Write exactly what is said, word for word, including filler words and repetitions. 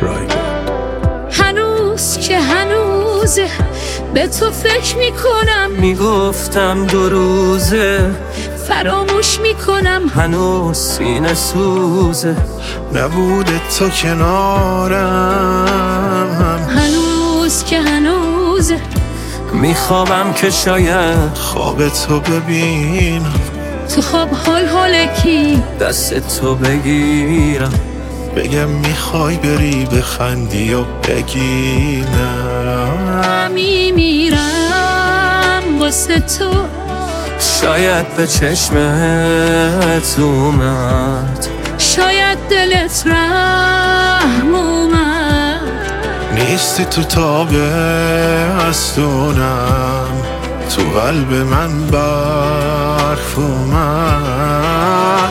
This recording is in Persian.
رایگان. هنوز که هنوزه به تو فکر میکنم، میگفتم دو روزه فراموش میکنم. هنوز سینه سوزه نبوده تو کنارم. هنوز که هنوزه میخوابم که شاید خواب تو ببینم، تو خواب حال حال کی دست تو بگیرم، بگم میخوای بری بخندی و بگی نه. میمیرم واسه تو، شاید به چشمت اومد، شاید دلت رحم اومد. نیستی تو تابستونم، تو قلب من برف اومد.